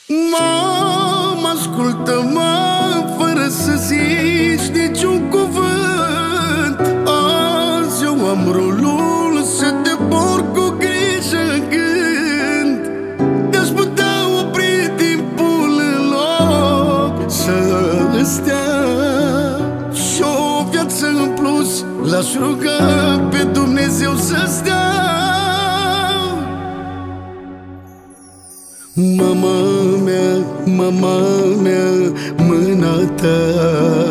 Mama, ascultă-mă fără să zici niciun cuvânt. Azi eu am rolul să te porc cu grijă în gând. Te-aș putea opri timpul în loc să stea. Și o viață în plus l-aș ruga pe Dumnezeu să stea. Mama mea, mâna ta,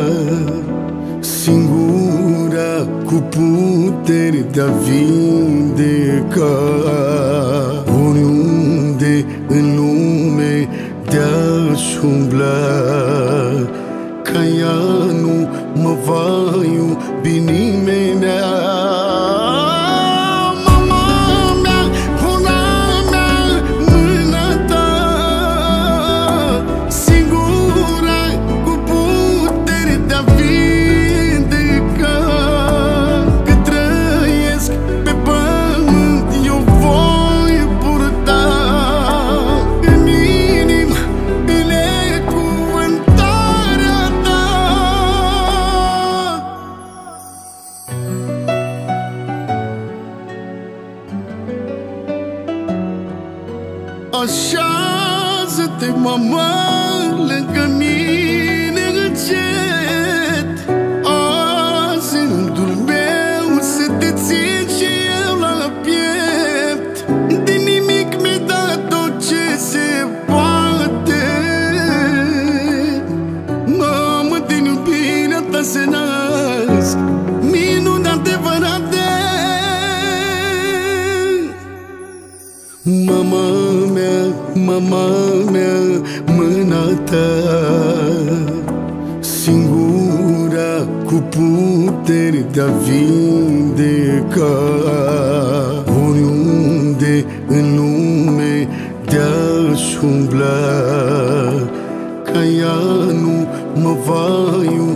singura cu puteri de-a vindeca. Oriunde în lume te-aș umbla, ca ea nu mă va iubi nimeni. Așează-te, mama, lângă mine încet. Azi în rândul meu să te țin și eu la piept. De nimic mi-ai dat tot ce se poate. Mamă, din iubirea ta se nasc minuni adevărate. Mama mea, mâna ta, singura cu puteri de-a vindeca. Oriunde în lume te-aș umbla, ca ea nu mă va iubi